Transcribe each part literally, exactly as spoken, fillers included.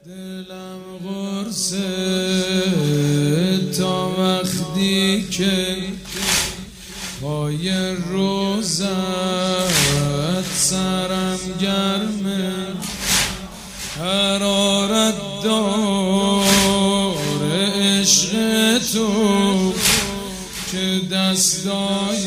دلم قرصه تا وقتی که پای روزت سرم گرمه، حرارت داره عشق تو که دستای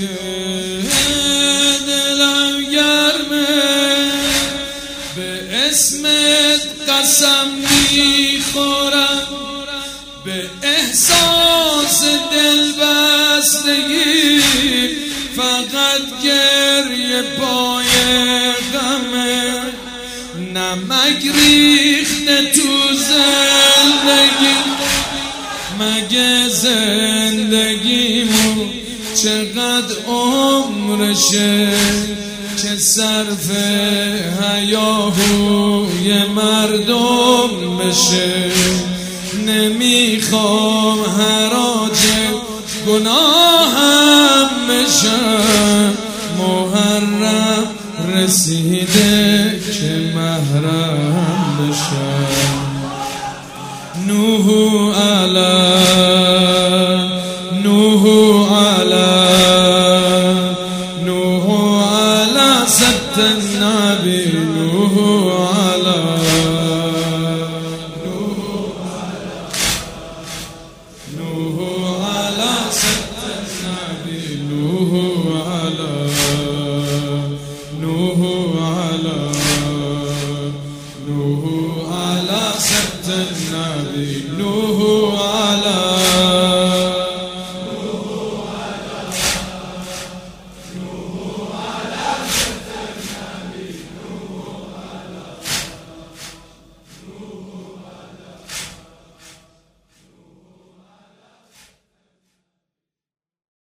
دلم گرمه. به اسمت قسم میخورم، به احساس دلبستگی، فقط گریه پای غمه. نمک ریخته تو زندگی، مگه زندگیمو چقدر عمرشه که صرف هیاهوی مردم بشه. نمیخوام حراج گناهم بشم، محرم رسیده که محرم بشم. نوح علی نوح علی نوح علی سبت النبی، نوح علی نوح علی سبت النبی، نوح علی نوح علی نوح علی سبت النبی، نوح